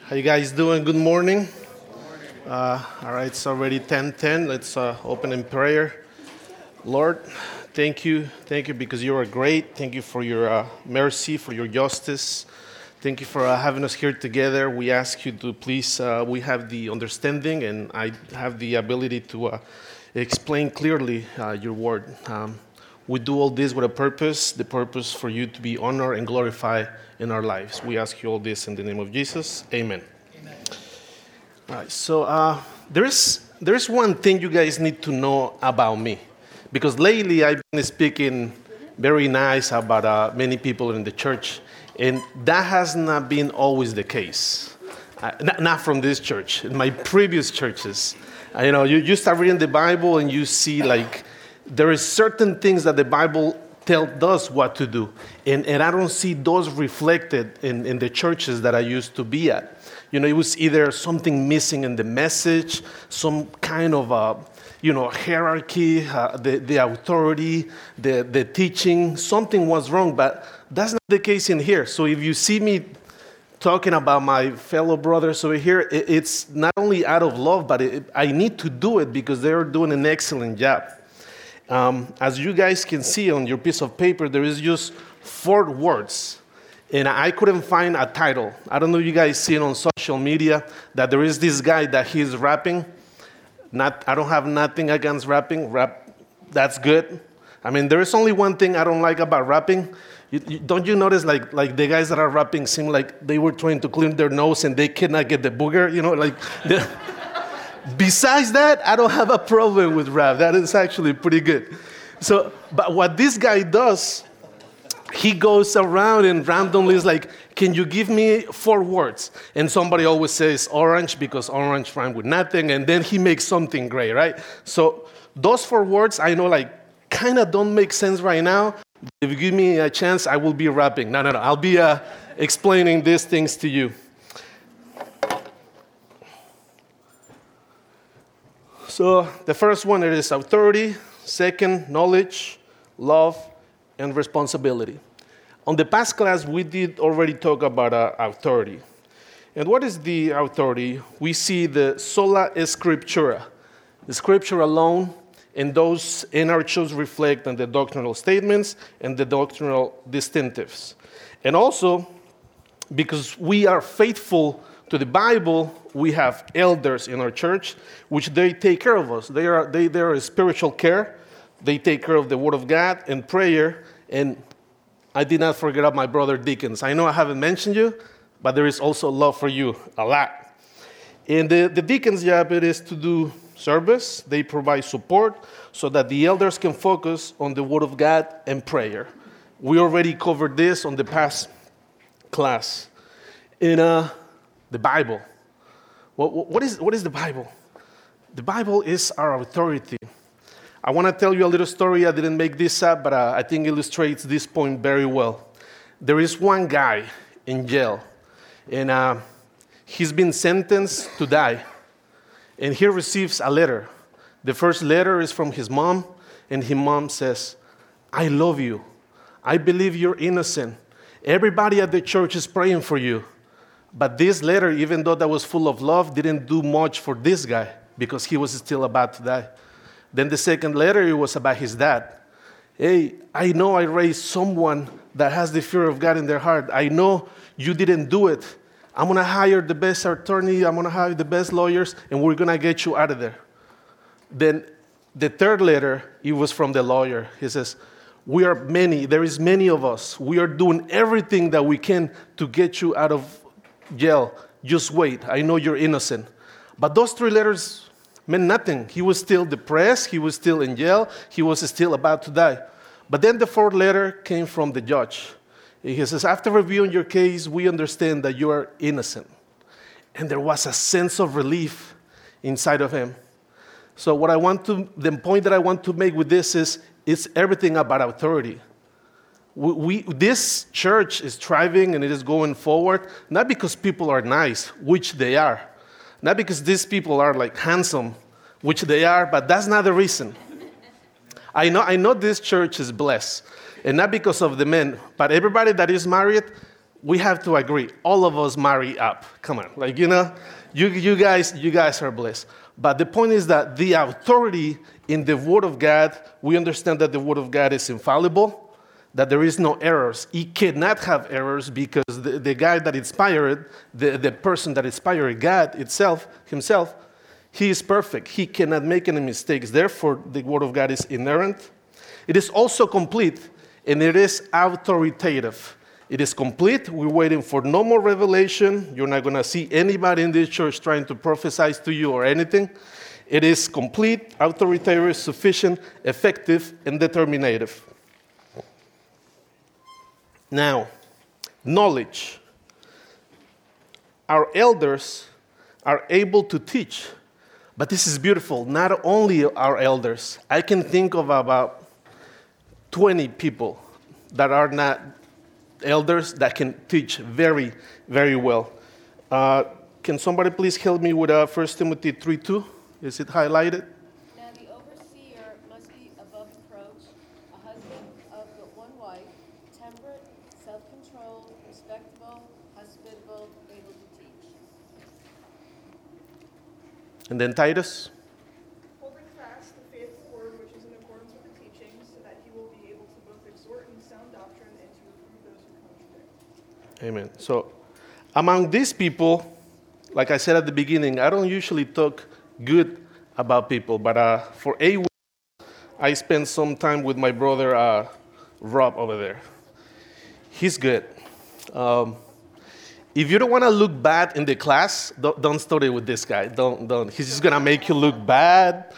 How you guys doing? Good morning. All right, it's already 10:10. Let's open in prayer. Lord, thank you because you are great. Thank you for your mercy, for your justice. Thank you for having us here together. We ask you to please, we have the understanding and I have the ability to explain clearly your word. We do all this with a purpose, the purpose for you to be honored and glorified in our lives. We ask you all this in the name of Jesus. Amen. Amen. All right, so there's one thing you guys need to know about me. Because lately I've been speaking very nice about many people in the church. And that has not been always the case. Not from this church, in my previous churches. You start reading the Bible and you see like there is certain things that the Bible tells us what to do. And I don't see those reflected in the churches that I used to be at. It was either something missing in the message, some kind of hierarchy, the authority, the teaching, something was wrong, but that's not the case in here. So if you see me talking about my fellow brothers over here, it's not only out of love, but I need to do it because they're doing an excellent job. As you guys can see on your piece of paper, there is just 4 words. And I couldn't find a title. I don't know if you guys see it on social media that there is this guy that he's rapping. I don't have nothing against rapping. Rap, that's good. I mean, there is only one thing I don't like about rapping. Don't you notice like the guys that are rapping seem like they were trying to clean their nose and they cannot get the booger? Besides that, I don't have a problem with rap. That is actually pretty good. So, but what this guy does, he goes around and randomly is like, can you give me 4 words? And somebody always says orange because orange rhymes with nothing. And then he makes something great, right? So those 4 words, I know kind of don't make sense right now. If you give me a chance, I will be rapping. No. I'll be explaining these things to you. So the first one, it is authority. Second, knowledge, love, and responsibility. On the past class, we did already talk about authority. And what is the authority? We see the sola scriptura, the scripture alone, and those in our church reflect on the doctrinal statements and the doctrinal distinctives. And also, because we are faithful to the Bible, we have elders in our church, which they take care of us. They are a spiritual care. They take care of the Word of God and prayer. And I did not forget about my brother deacons. I know I haven't mentioned you, but there is also love for you, a lot. And the deacons' job it is to do service. They provide support so that the elders can focus on the Word of God and prayer. We already covered this on the past class. In the Bible. What is the Bible? The Bible is our authority. I want to tell you a little story. I didn't make this up, but I think it illustrates this point very well. There is one guy in jail, and he's been sentenced to die. And he receives a letter. The first letter is from his mom, and his mom says, I love you. I believe you're innocent. Everybody at the church is praying for you. But this letter, even though that was full of love, didn't do much for this guy because he was still about to die. Then the second letter, it was about his dad. Hey, I know I raised someone that has the fear of God in their heart. I know you didn't do it. I'm going to hire the best attorney. I'm going to hire the best lawyers, and we're going to get you out of there. Then the third letter, it was from the lawyer. He says, we are many. There is many of us. We are doing everything that we can to get you out of jail. Just wait. I know you're innocent. But those 3 letters meant nothing. He was still depressed. He was still in jail. He was still about to die. But then the 4th letter came from the judge. He says, after reviewing your case, we understand that you are innocent. And there was a sense of relief inside of him. So the point that I want to make with this is, it's everything about authority. This church is thriving and it is going forward, not because people are nice, which they are. Not because these people are handsome, which they are, but that's not the reason. I know this church is blessed, and not because of the men, but everybody that is married, we have to agree. All of us marry up. Come on, like, you guys are blessed. But the point is that the authority in the Word of God, we understand that the Word of God is infallible, that there is no errors. He cannot have errors because the guy that inspired, the person that inspired God himself, he is perfect. He cannot make any mistakes. Therefore, the Word of God is inerrant. It is also complete, and it is authoritative. It is complete. We're waiting for no more revelation. You're not going to see anybody in this church trying to prophesy to you or anything. It is complete, authoritative, sufficient, effective, and determinative. Now, knowledge. Our elders are able to teach, but this is beautiful. Not only our elders. I can think of about 20 people that are not elders that can teach very, very well. Can somebody please help me with 1 Timothy 3:2? Is it highlighted? Now the overseer must be above reproach, a husband of but one wife, temperate, self-controlled, respectable, hospitable, able to teach. And then Titus? Holding fast the faithful word which is in accordance with the teaching, so that he will be able to both exhort in sound doctrine and to reprove those who contradict. Amen. So among these people, like I said at the beginning, I don't usually talk good about people, but for 8 weeks, I spent some time with my brother, Rob, over there. He's good. If you don't want to look bad in the class, don't study with this guy. Don't. He's just going to make you look bad.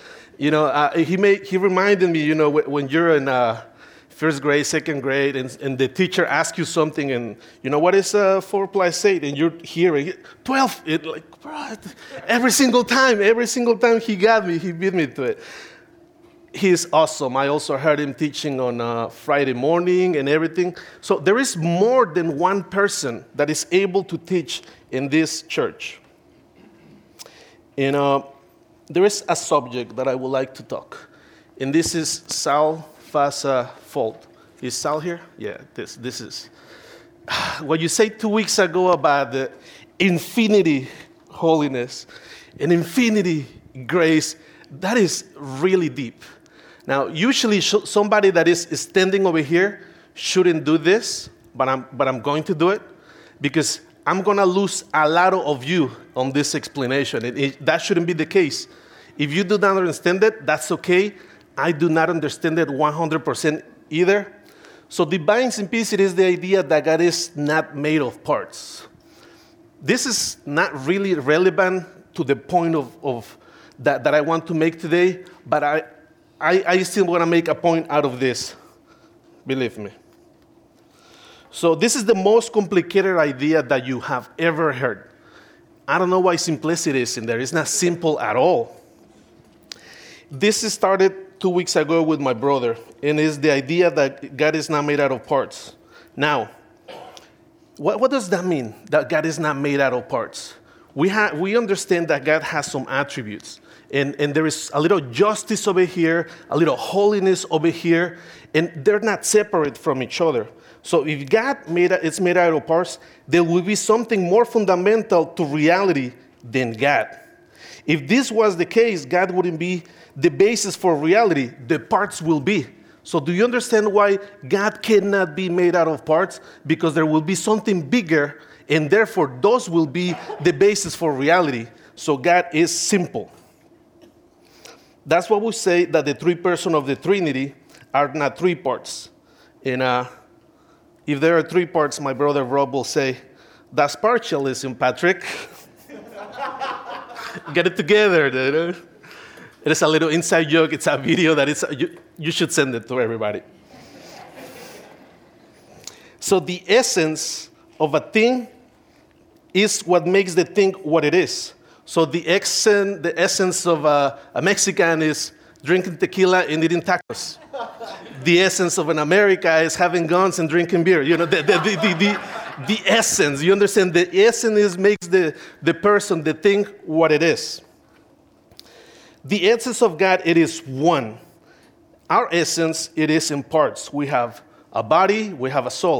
He reminded me, when you're in first grade, second grade, and the teacher asks you something, and what is 4 plus 8, and you're hearing 12. Every single time he got me, he beat me to it. He's awesome. I also heard him teaching on Friday morning and everything. So there is more than one person that is able to teach in this church. And there is a subject that I would like to talk, and this is Fasa fault. Is Sal here? Yeah, this is. What you said 2 weeks ago about the infinity holiness and infinity grace, that is really deep. Now, usually somebody that is standing over here shouldn't do this, but I'm going to do it because I'm going to lose a lot of you on this explanation. That shouldn't be the case. If you do not understand it, that's okay. I do not understand it 100% either. So divine simplicity is the idea that God is not made of parts. This is not really relevant to the point of that I want to make today, but I still want to make a point out of this. Believe me. So this is the most complicated idea that you have ever heard. I don't know why simplicity is in there. It's not simple at all. This started 2 weeks ago with my brother, and it's the idea that God is not made out of parts. Now, what does that mean, that God is not made out of parts? We understand that God has some attributes, and there is a little justice over here, a little holiness over here, and they're not separate from each other. So if God is made out of parts, there will be something more fundamental to reality than God. If this was the case, God wouldn't be the basis for reality. The parts will be. So do you understand why God cannot be made out of parts? Because there will be something bigger, and therefore those will be the basis for reality. So God is simple. That's why we say that the 3 persons of the Trinity are not 3 parts. And if there are 3 parts, my brother Rob will say, that's partialism, Patrick. Get it together, dude. It is a little inside joke. It's a video that you should send it to everybody. So the essence of a thing is what makes the thing what it is. So the essence of a Mexican is drinking tequila and eating tacos. The essence of an America is having guns and drinking beer. The essence. You understand? The essence makes the person, the thing, what it is. The essence of God, it is one. Our essence, it is in parts. We have a body, we have a soul.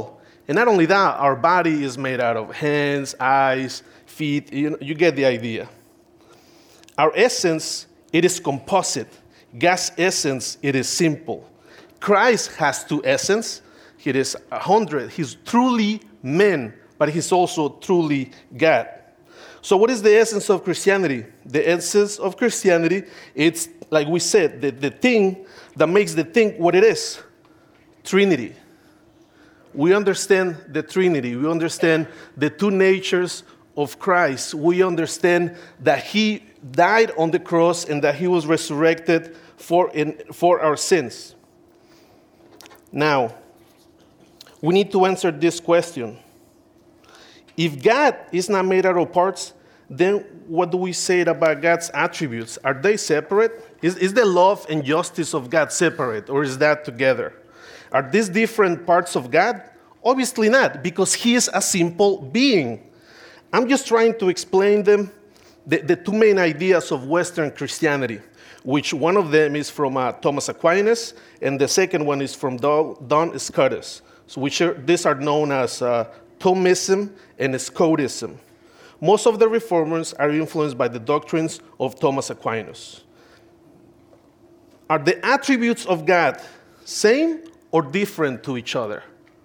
And not only that, our body is made out of hands, eyes, feet. You get the idea. Our essence, it is composite. God's essence, it is simple. Christ has two essence. He is 100. He's truly man, but he's also truly God. So what is the essence of Christianity? The essence of Christianity, it's, like we said, the thing that makes the thing what it is. Trinity. We understand the Trinity. We understand the two natures of Christ. We understand that he died on the cross and that he was resurrected for our sins. Now, we need to answer this question. If God is not made out of parts, then what do we say about God's attributes? Are they separate? Is the love and justice of God separate, or is that together? Are these different parts of God? Obviously not, because he is a simple being. I'm just trying to explain them, the two main ideas of Western Christianity, which one of them is from Thomas Aquinas, and the second one is from Duns Scotus, these are known as Thomism and Scotism. Most of the reformers are influenced by the doctrines of Thomas Aquinas. Are the attributes of God same or different to each other?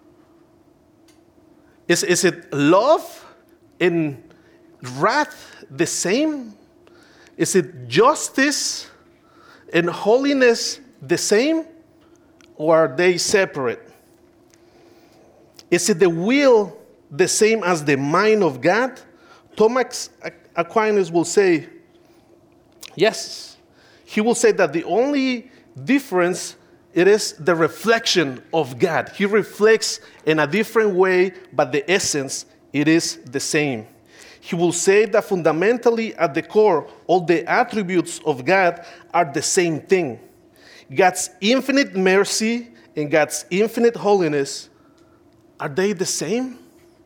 Is it love and wrath the same? Is it justice and holiness the same? Or are they separate? Is it the will the same as the mind of God? Thomas Aquinas will say, yes. He will say that the only difference, it is the reflection of God. He reflects in a different way, but the essence, it is the same. He will say that fundamentally at the core, all the attributes of God are the same thing. God's infinite mercy and God's infinite holiness, are they the same?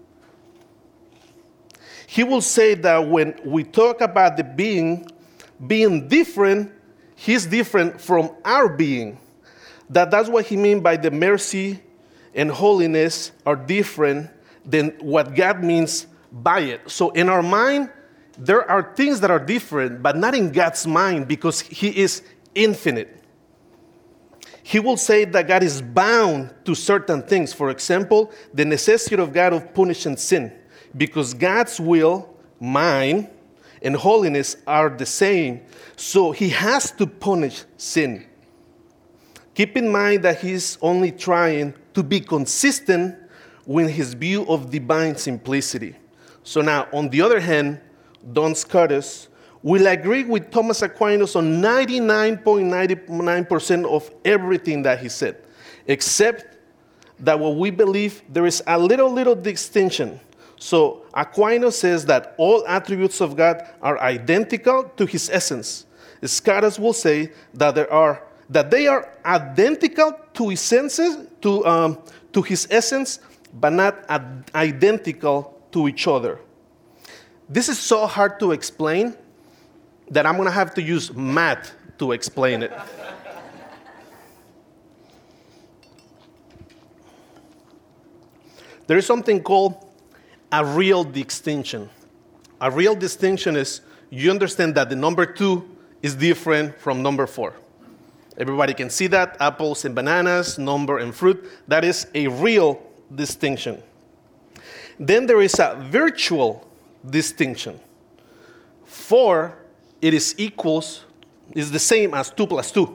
He will say that when we talk about the being different, he's different from our being. That's what he means by the mercy and holiness are different than what God means by it. So in our mind, there are things that are different, but not in God's mind because he is infinite. He will say that God is bound to certain things. For example, the necessity of God of punishing sin. Because God's will, mind, and holiness are the same. So he has to punish sin. Keep in mind that he's only trying to be consistent with his view of divine simplicity. So now, on the other hand, Duns Scotus will agree with Thomas Aquinas on 99.99% of everything that he said, except that what we believe there is a little distinction. So Aquinas says that all attributes of God are identical to his essence. Scotus will say that they are identical to his senses, to his essence, but not identical to each other. This is so hard to explain that I'm going to have to use math to explain it. There is something called a real distinction. A real distinction is you understand that the number 2 is different from number 4. Everybody can see that, apples and bananas, number and fruit. That is a real distinction. Then there is a virtual distinction. 4, it is the same as 2 plus 2.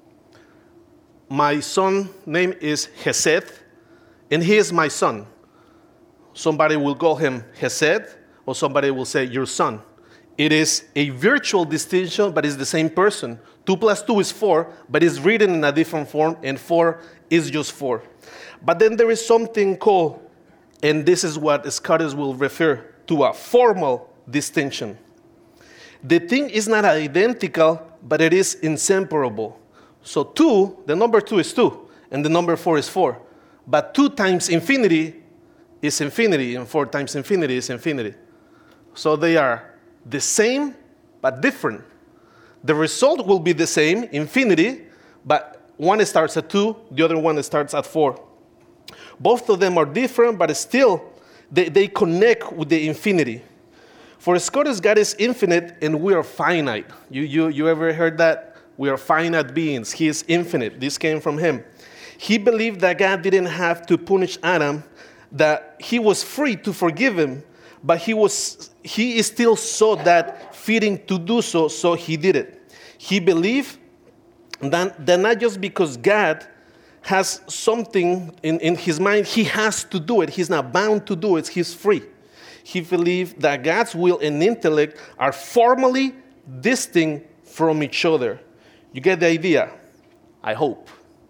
My son's name is Hesed, and he is my son. Somebody will call him Hesed, or somebody will say your son. It is a virtual distinction, but it's the same person. 2 plus 2 is 4, but it's written in a different form, and 4 is just 4. But then there is something called, and this is what Scotus will refer to, a formal distinction. The thing is not identical, but it is inseparable. So 2, the number 2 is 2, and the number 4 is 4. But 2 times infinity is infinity, and 4 times infinity is infinity. So they are the same, but different. The result will be the same, infinity, but one starts at 2, the other one starts at 4. Both of them are different, but still, they connect with the infinity. For Scotus, God is infinite and we are finite. You ever heard that? We are finite beings. He is infinite. This came from him. He believed that God didn't have to punish Adam, that he was free to forgive him, but he still saw that fitting to do so, so he did it. He believed that not just because God has something in his mind, he has to do it. He's not bound to do it. He's free. He believed that God's will and intellect are formally distinct from each other. You get the idea? I hope.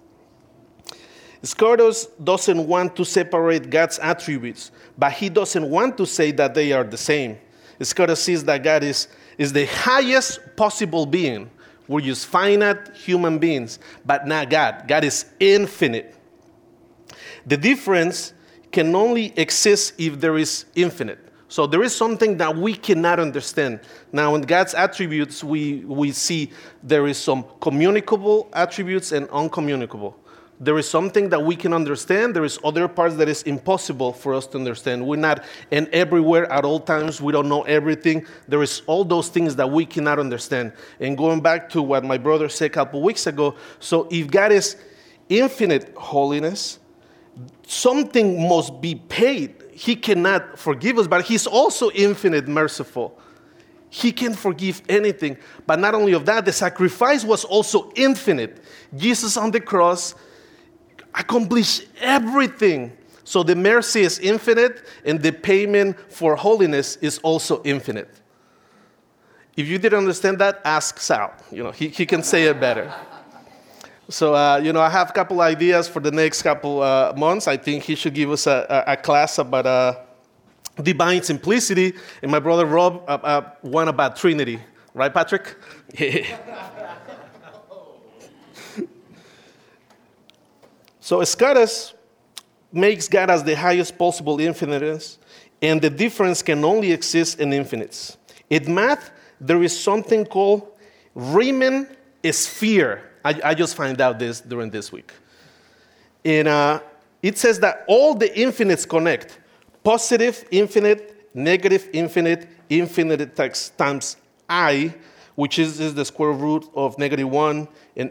Scotus doesn't want to separate God's attributes, but he doesn't want to say that they are the same. Scotus sees that God is the highest possible being. We're just finite human beings, but not God. God is infinite. The difference can only exist if there is infinite. So there is something that we cannot understand. Now, in God's attributes, we see there is some communicable attributes and uncommunicable. There is something that we can understand. There is other parts that is impossible for us to understand. We're not in everywhere at all times. We don't know everything. There is all those things that we cannot understand. And going back to what my brother said a couple weeks ago, so if God is infinite holiness, something must be paid. He cannot forgive us, but he's also infinite merciful. He can forgive anything. But not only of that, the sacrifice was also infinite. Jesus on the cross accomplished everything. So the mercy is infinite, and the payment for holiness is also infinite. If you didn't understand that, ask Sal. He can say it better. So, I have a couple ideas for the next couple months. I think he should give us a class about divine simplicity. And my brother Rob, one about Trinity. Right, Patrick? So Scotus makes God as the highest possible infiniteness, and the difference can only exist in infinites. In math, there is something called Riemann sphere. I just found out this during this week. And it says that all the infinites connect. Positive infinite, negative infinite, infinite times I, which is the square root of -1, and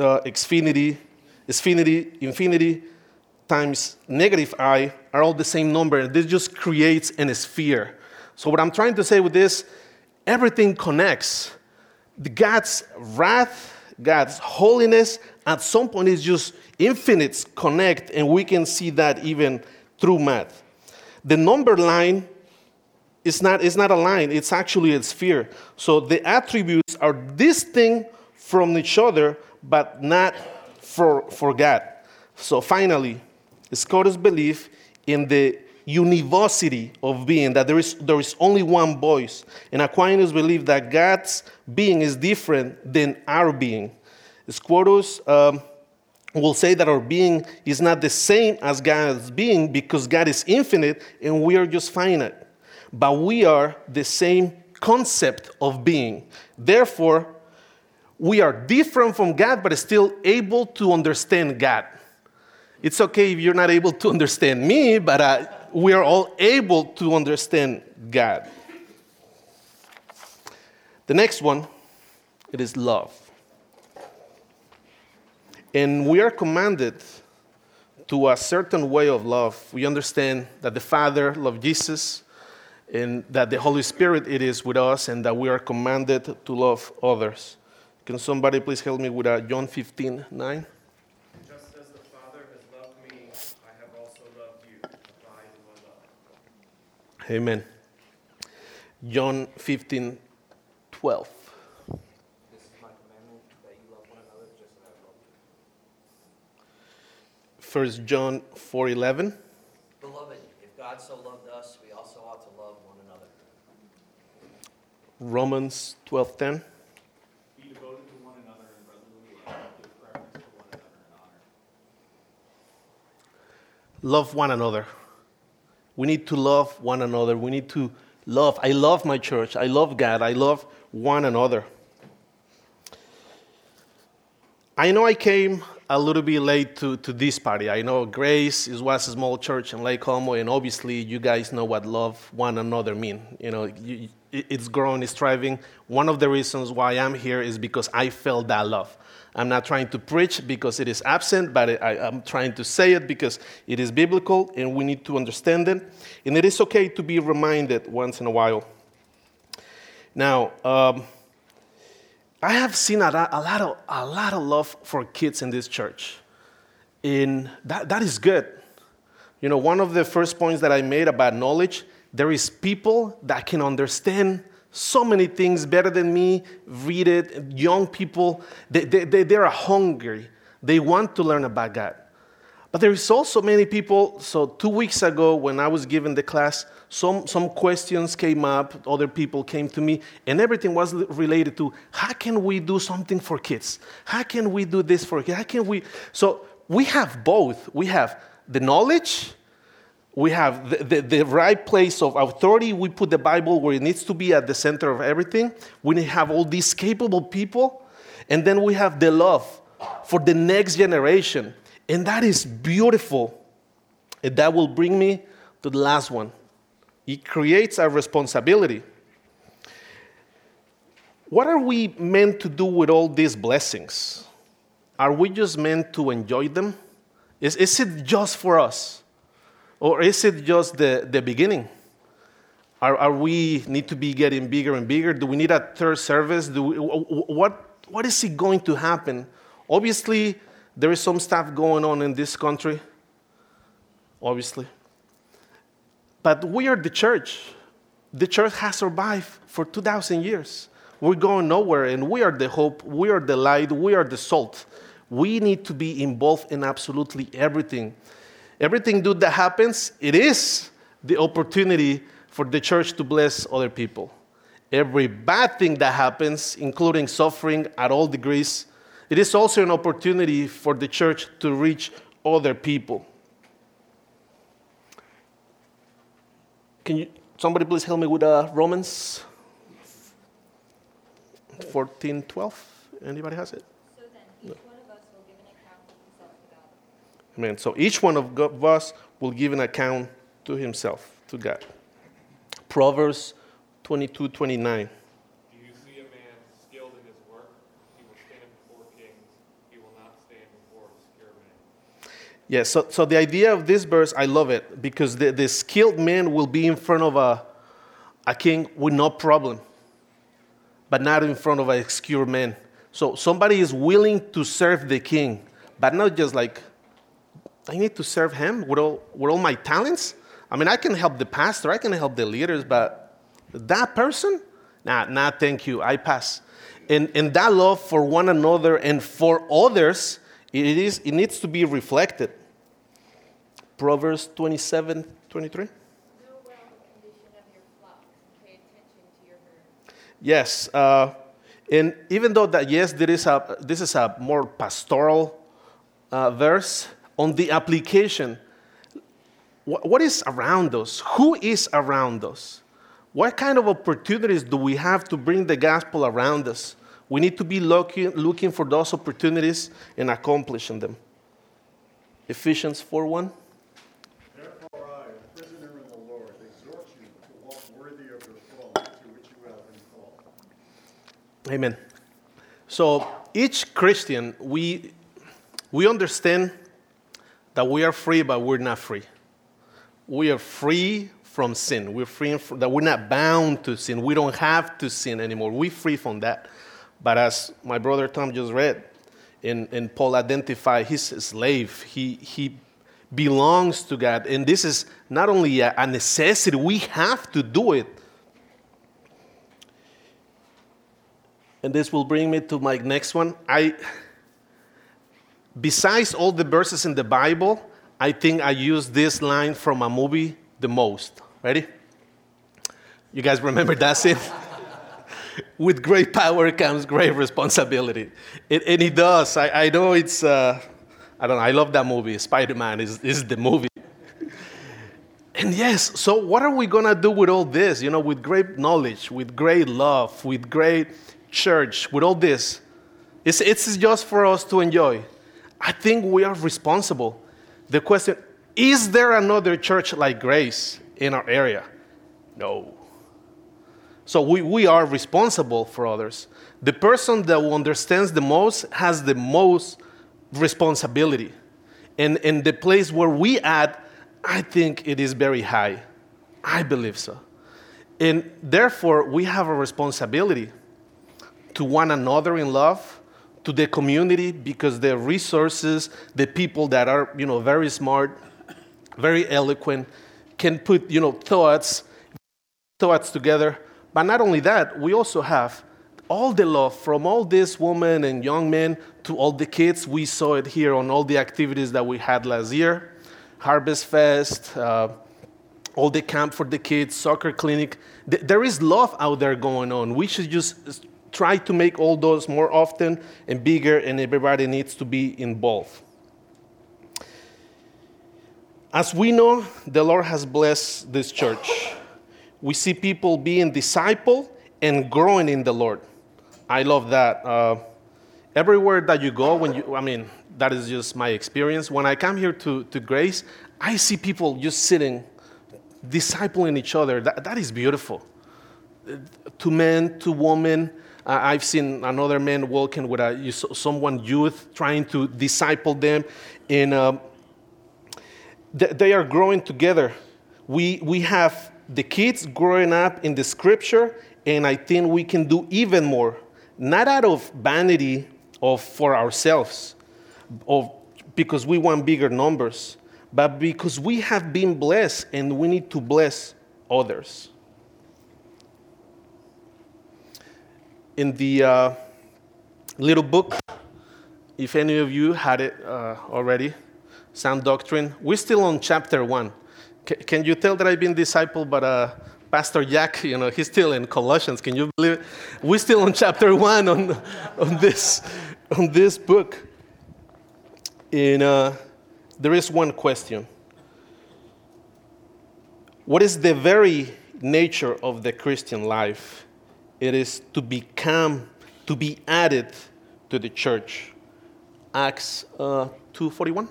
infinity times -I are all the same number. This just creates a sphere. So what I'm trying to say with this, everything connects. God's wrath, God's holiness, at some point is just infinites connect, and we can see that even through math. The number line is not a line, it's actually a sphere. So the attributes are distinct from each other, but not for God. So finally, Scotus believed in the univocity of being, that there is only one voice. And Aquinas believed that God's being is different than our being. Scotus will say that our being is not the same as God's being because God is infinite and we are just finite. But we are the same concept of being. Therefore, we are different from God, but still able to understand God. It's okay if you're not able to understand me, but we are all able to understand God. The next one, it is love. And we are commanded to a certain way of love. We understand that the Father loved Jesus, and that the Holy Spirit it is with us, and that we are commanded to love others. Can somebody please help me with John 15:9? Just as the Father has loved me, I have also loved you. Abide in my love. Amen. John 15:12. This is my commandment, that you love one another just as I have loved you. 1 John 4:11. Beloved, if God so loved us, we also ought to love one another. Romans 12:10. Be devoted to one another in brotherly love, give preference to one another in honor. Love one another. We need to love one another. We need to love. I love my church. I love God. I love one another. I know I came a little bit late to this party. I know Grace was a small church in Lake Como, and obviously you guys know what love one another mean. You know, it's growing, it's thriving. One of the reasons why I'm here is because I felt that love. I'm not trying to preach because it is absent, but I'm trying to say it because it is biblical and we need to understand it. And it is okay to be reminded once in a while. Now, I have seen a lot of love for kids in this church, and that is good. You know, one of the first points that I made about knowledge, there is people that can understand so many things better than me, read it. Young people, they are hungry. They want to learn about God. But there is also many people, so 2 weeks ago when I was giving the class, some questions came up, other people came to me, and everything was related to, how can we do something for kids? How can we do this for kids? How can we? So we have both. We have the knowledge, we have the right place of authority. We put the Bible where it needs to be at the center of everything. We have all these capable people, and then we have the love for the next generation. And that is beautiful. And that will bring me to the last one. It creates a responsibility. What are we meant to do with all these blessings? Are we just meant to enjoy them? Is it just for us? Or is it just the beginning? Are we need to be getting bigger and bigger? Do we need a third service? What is it going to happen? Obviously, there is some stuff going on in this country, obviously. But we are the church. The church has survived for 2,000 years. We're going nowhere, and we are the hope, we are the light, we are the salt. We need to be involved in absolutely everything. Everything good that happens, it is the opportunity for the church to bless other people. Every bad thing that happens, including suffering at all degrees, it is also an opportunity for the church to reach other people. Can somebody please help me with Romans 14:12? Anybody has it? So then, each one of us will give an account of himself to God. Amen. So each one of us will give an account to himself, to God. Proverbs 22:29. Do you see a man skilled in his work? He will stand before kings. He will not stand before obscure men. Yes, so the idea of this verse, I love it, because the skilled man will be in front of a king with no problem, but not in front of an obscure man. So somebody is willing to serve the king, but not just like, I need to serve him with all my talents? I mean, I can help the pastor, I can help the leaders, but that person? Nah, thank you, I pass. And that love for one another and for others, it needs to be reflected. Proverbs 27:23. Know well the condition of your flock and pay attention to your herd. Yes, and even though that, yes, this is a more pastoral verse, on the application, what is around us? Who is around us? What kind of opportunities do we have to bring the gospel around us? We need to be looking for those opportunities and accomplishing them. Ephesians 4:1. Therefore I, a prisoner in the Lord, exhort you to walk worthy of the calling to which you have been called. Amen. So each Christian, we understand that we are free, but we're not free. We are free from sin. We're free that we're not bound to sin. We don't have to sin anymore. We're free from that. But as my brother Tom just read, and Paul identified, he's a slave. He belongs to God. And this is not only a necessity, we have to do it. And this will bring me to my next one. Besides all the verses in the Bible, I think I use this line from a movie the most. Ready? You guys remember that scene? With great power comes great responsibility. And it does. I know it's, I don't know, I love that movie. Spider-Man is the movie. And yes, so what are we going to do with all this? You know, with great knowledge, with great love, with great church, with all this. It's just for us to enjoy. I think we are responsible. The question, is there another church like Grace in our area? No. So we are responsible for others. The person that understands the most has the most responsibility. And the place where we at, I think it is very high. I believe so. And therefore, we have a responsibility to one another in love, to the community, because the resources, the people that are, very smart, very eloquent, can put, thoughts together. But not only that, we also have all the love from all these women and young men to all the kids. We saw it here on all the activities that we had last year. Harvest Fest, all the camp for the kids, soccer clinic. There is love out there going on. We should just try to make all those more often and bigger, and everybody needs to be involved. As we know, the Lord has blessed this church. We see people being discipled and growing in the Lord. I love that. Everywhere that you go, that is just my experience. When I come here to Grace, I see people just sitting, discipling each other. That is beautiful. To men, to women. I've seen another man walking with someone youth, trying to disciple them. And they are growing together. We have the kids growing up in the scripture, and I think we can do even more. Not out of vanity or for ourselves, or because we want bigger numbers, but because we have been blessed and we need to bless others. In the little book, if any of you had it already, Sound Doctrine, we're still on chapter 1. Can you tell that I've been discipled by Pastor Jack? He's still in Colossians. Can you believe it? We're still on chapter 1 on this book. And there is one question. What is the very nature of the Christian life? It is to be added to the church. Acts 2:41.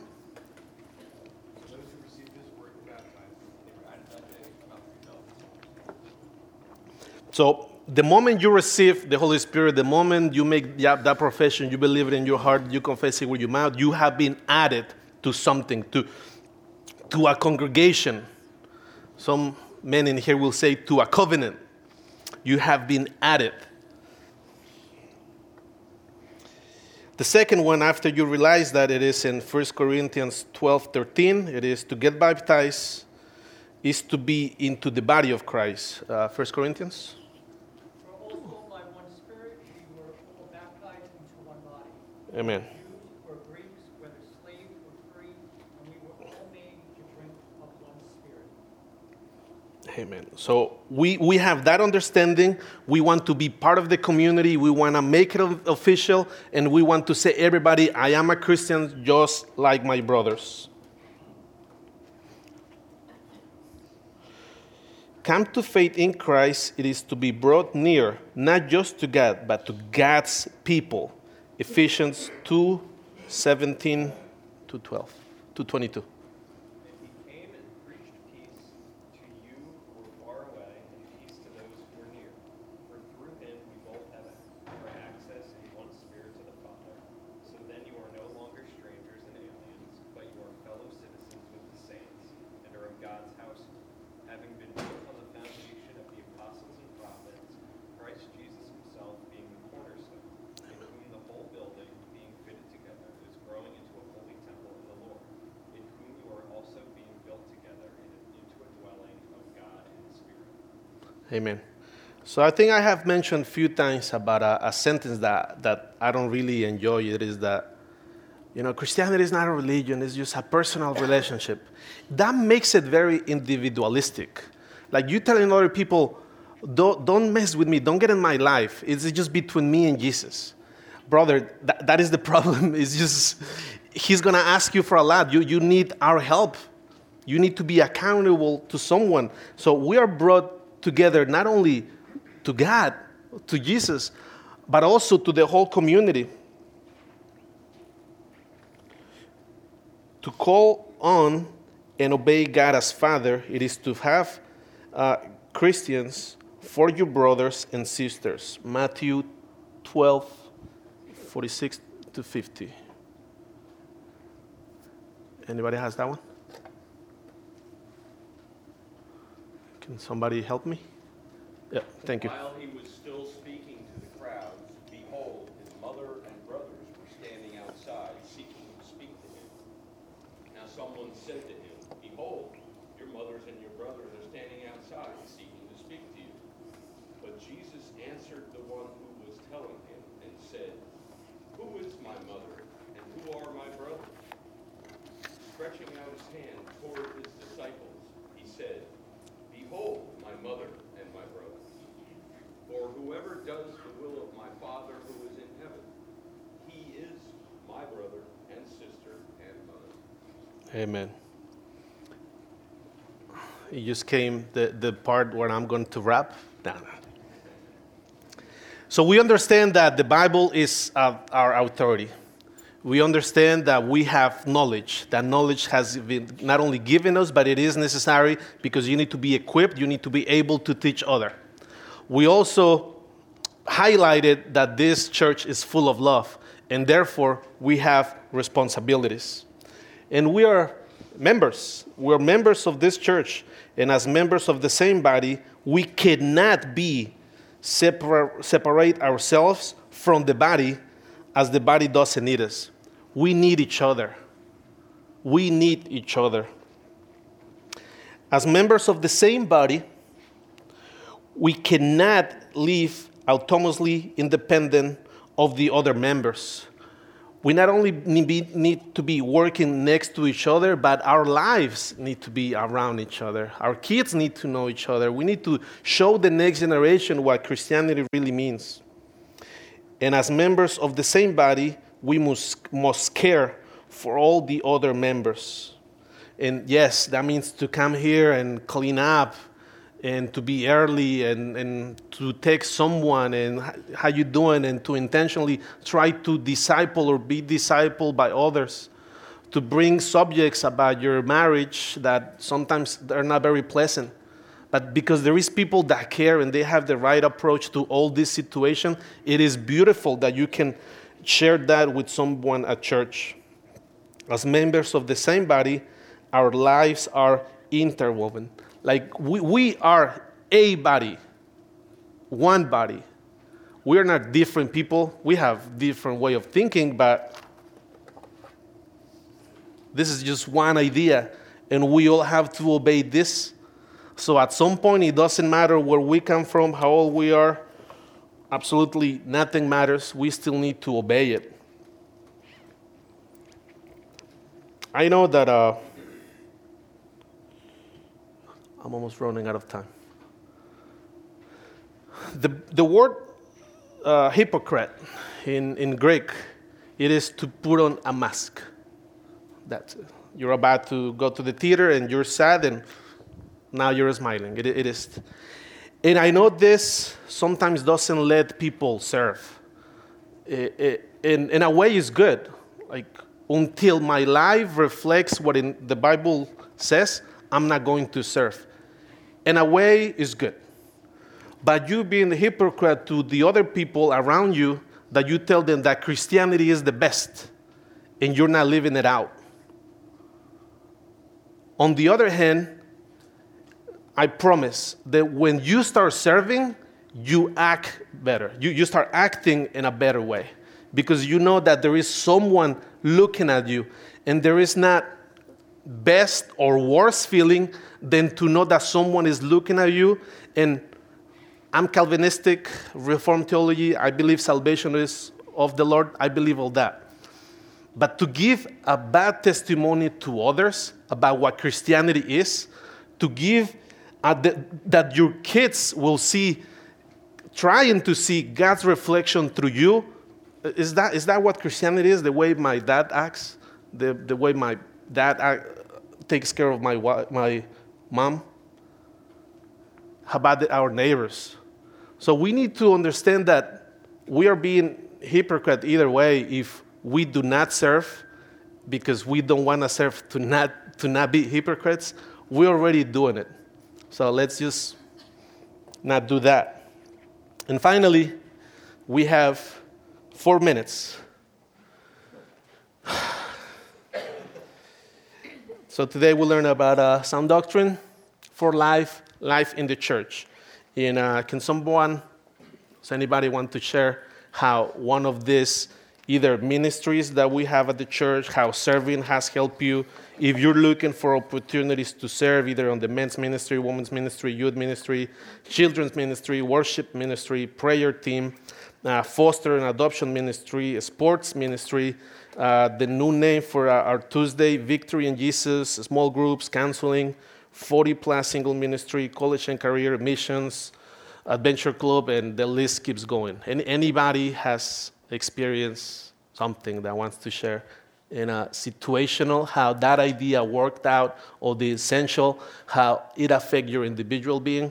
So the moment you receive the Holy Spirit, the moment you make that profession, you believe it in your heart, you confess it with your mouth, you have been added to something, to a congregation. Some men in here will say to a covenant. You have been added. The second one, after you realize that, it is in 1 Corinthians 12:13. It is to get baptized, is to be into the body of Christ. 1 Corinthians. For also by one Spirit we were all baptized into one body. Amen. Jews or Greeks, whether slave or free, and we were all made to drink of one Spirit. Amen. So we have that understanding. We want to be part of the community. We want to make it official. And we want to say, everybody, I am a Christian just like my brothers. Come to faith in Christ, it is to be brought near, not just to God, but to God's people. Ephesians 2:17 to 12, to 22. And he came and preached peace to you who were far away, and peace to those who were near. For through him we both have access in one Spirit to the Father. So then you are no longer strangers and aliens, but you are fellow citizens with the saints, and are of God's household, having been built on the foundation of the apostles and prophets, Christ Jesus himself being the cornerstone, in whom the whole building, being fitted together, is growing into a holy temple in the Lord, in whom you are also being built together into a dwelling of God in the Spirit. Amen. So I think I have mentioned a few times about a sentence that I don't really enjoy. It is that, Christianity is not a religion. It's just a personal relationship. That makes it very individualistic. Like you telling other people, don't mess with me. Don't get in my life. It's just between me and Jesus. Brother, that is the problem. It's just, he's going to ask you for a lot. You need our help. You need to be accountable to someone. So we are brought together not only to God, to Jesus, but also to the whole community. to call on and obey God as Father. It is to have Christians for your brothers and sisters. Matthew 12, 46 to 50. Anybody has that one? Can somebody help me? Yeah, thank you. While he was still speaking to the crowds, behold, his mother and brothers were standing outside, seeking to speak to him. Now someone said to him, behold, your mothers and your brothers are standing outside, seeking to speak to you. But Jesus answered the one who was telling him and said, who is my mother and who are my brothers? Stretching out his hand toward his disciples, he said, behold, my mother and my brothers. For whoever does the will of my Father who is in heaven, he is my brother and sister and mother. Amen. It just came the part where I'm going to wrap down. So we understand that the Bible is our authority. We understand that we have knowledge. That knowledge has been not only given us, but it is necessary because you need to be equipped. You need to be able to teach others. We also highlighted that this church is full of love, and therefore we have responsibilities. And we are members. We're members of this church, and as members of the same body, we cannot be separate ourselves from the body as the body doesn't need us. We need each other. We need each other. As members of the same body, we cannot live autonomously independent of the other members. We not only need to be working next to each other, but our lives need to be around each other. Our kids need to know each other. We need to show the next generation what Christianity really means. And as members of the same body, we must care for all the other members. And yes, that means to come here and clean up and to be early and to text someone and how you doing, and to intentionally try to disciple or be discipled by others, to bring subjects about your marriage that sometimes are not very pleasant. But because there is people that care and they have the right approach to all this situation, it is beautiful that you can share that with someone at church. As members of the same body, our lives are interwoven. Like we are a body, one body. We are not different people. We have different way of thinking, but this is just one idea, and we all have to obey this. So at some point, it doesn't matter where we come from, how old we are. Absolutely nothing matters. We still need to obey it. I know that I'm almost running out of time. The word hypocrite in Greek, it is to put on a mask. That's it. You're about to go to the theater and you're sad and now you're smiling. It is. And I know this sometimes doesn't let people serve. In a way, it's good. Like, until my life reflects what the Bible says, I'm not going to serve. In a way, it's good. But you being a hypocrite to the other people around you, that you tell them that Christianity is the best, and you're not living it out. On the other hand, I promise that when you start serving, you act better. You start acting in a better way because you know that there is someone looking at you, and there is not best or worse feeling than to know that someone is looking at you. And I'm Calvinistic, Reformed theology. I believe salvation is of the Lord. I believe all that. But to give a bad testimony to others about what Christianity is, to give that your kids will see, trying to see God's reflection through you, is that what Christianity is? The way my dad acts, the way my dad takes care of my mom. How about our neighbors? So we need to understand that we are being hypocrite either way if we do not serve because we don't want to serve to not be hypocrites, we're already doing it. So let's just not do that. And finally, we have 4 minutes. So today we'll learn about sound doctrine for life in the church. And does anybody want to share how one of these either ministries that we have at the church, how serving has helped you? If you're looking for opportunities to serve either on the men's ministry, women's ministry, youth ministry, children's ministry, worship ministry, prayer team, foster and adoption ministry, sports ministry, the new name for our Tuesday, Victory in Jesus, small groups, counseling, 40-plus single ministry, college and career, missions, adventure club, and the list keeps going. Anybody has experienced something that wants to share in a situational, how that idea worked out, or the essential, how it affects your individual being?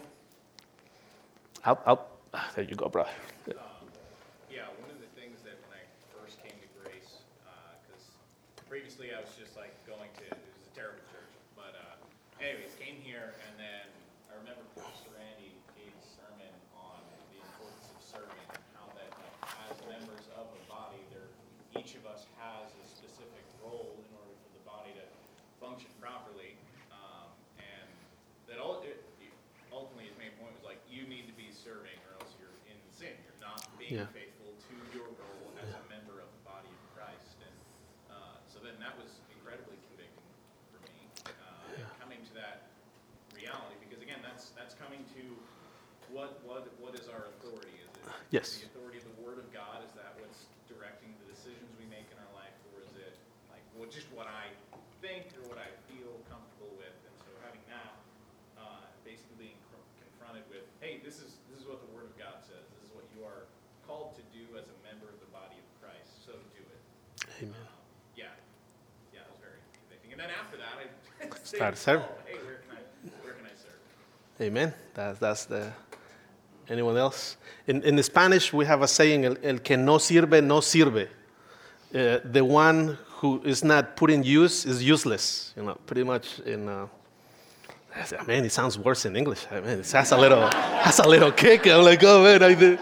There you go, brother. Yeah, one of the things that when I first came to Grace, because previously I was just like going to, it was a terrible church, but anyways, came here, and then I remember Pastor Randy gave a sermon on the importance of serving, and how that as members of a body, each of us has a specific role in order for the body to function properly, and that ultimately his main point was like, you need to be serving or else you're in sin. You're not being faithful to your role as a member of the body of Christ. And so then that was incredibly convicting for me, coming to that reality, because again, that's coming to what is our authority? Is it Yes. the authority of the Word of God? Is that what's directing the decisions we make in our life, or is it like just what I think or what I feel comfortable with? And so having that, basically being confronted with, hey, this is what the Word of God says. This is what you are called to do as a member of the body of Christ. So do it. Amen. Yeah, it was very convicting. And then after that, I Start serving. Hey, where can I serve? Amen. That's the. Anyone else? In Spanish, we have a saying: "El que no sirve, no sirve." The one who is not put in use is useless. Pretty much in. It sounds worse in English. It has a little kick. I'm like, oh man, I did.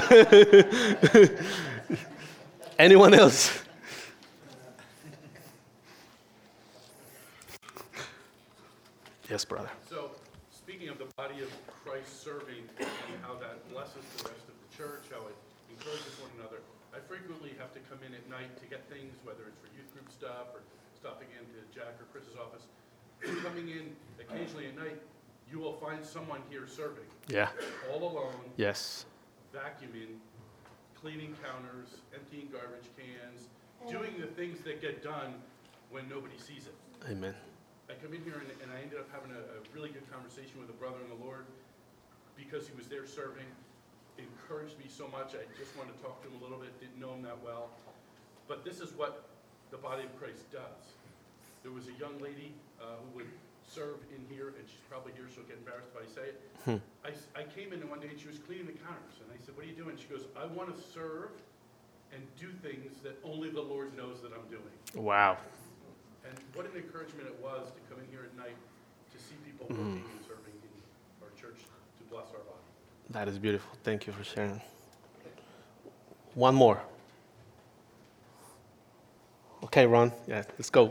Anyone else? Yes, brother. So, speaking of the body of Christ serving and how that blesses the rest of the church, how it encourages one another, I frequently have to come in at night to get things, whether it's for youth group stuff or stopping into Jack or Chris's office. Coming in occasionally at night, you will find someone here serving. Yeah. All alone. Yes. Vacuuming, cleaning counters, emptying garbage cans, doing the things that get done when nobody sees it. Amen. I come in here and I ended up having a really good conversation with a brother in the Lord because he was there serving. It encouraged me so much. I just wanted to talk to him a little bit, didn't know him that well. But this is what the body of Christ does. There was a young lady who would serve in here, and she's probably here, she'll get embarrassed if I say it. I came in one day and she was cleaning the counters, and I said, what are you doing? She goes, I want to serve and do things that only the Lord knows that I'm doing. Wow. And what an encouragement it was to come in here at night to see people working and serving in our church to bless our body. That is beautiful. Thank you for sharing. One more. Okay, Ron. Yeah, let's go.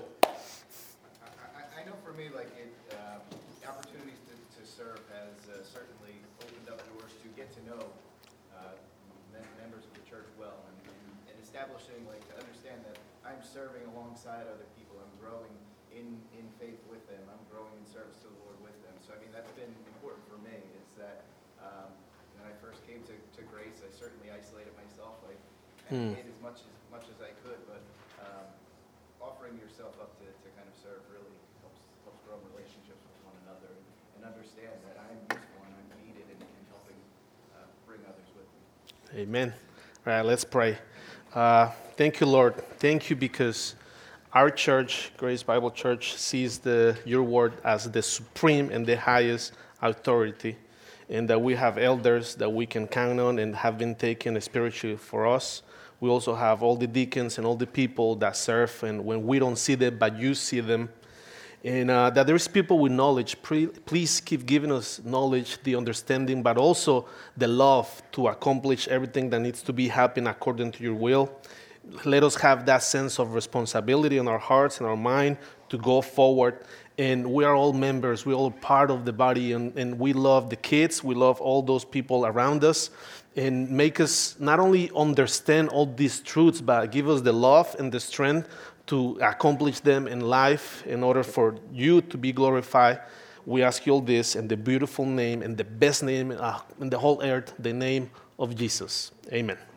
I know for me, opportunities to serve has certainly opened up doors to get to know members of the church well, and establishing, to understand that I'm serving alongside other people. I'm growing in faith with them. I'm growing in service to the Lord with them. So, that's been important for me, is that when I first came to Grace, I certainly isolated myself. I did as much as I could, but offering yourself up to kind of serve really helps grow relationships with one another and understand that I'm useful and I'm needed in helping bring others with me. Amen. All right, let's pray. Thank you, Lord. Thank you because our church, Grace Bible Church, sees your word as the supreme and the highest authority, and that we have elders that we can count on and have been taken spiritually for us. We also have all the deacons and all the people that serve, and when we don't see them, but you see them. And that there is people with knowledge. Please keep giving us knowledge, the understanding, but also the love to accomplish everything that needs to be happening according to your will. Let us have that sense of responsibility in our hearts and our mind to go forward. And we are all members. We're all part of the body, and we love the kids. We love all those people around us. And make us not only understand all these truths, but give us the love and the strength to accomplish them in life in order for you to be glorified. We ask you all this in the beautiful name and the best name in the whole earth, the name of Jesus. Amen.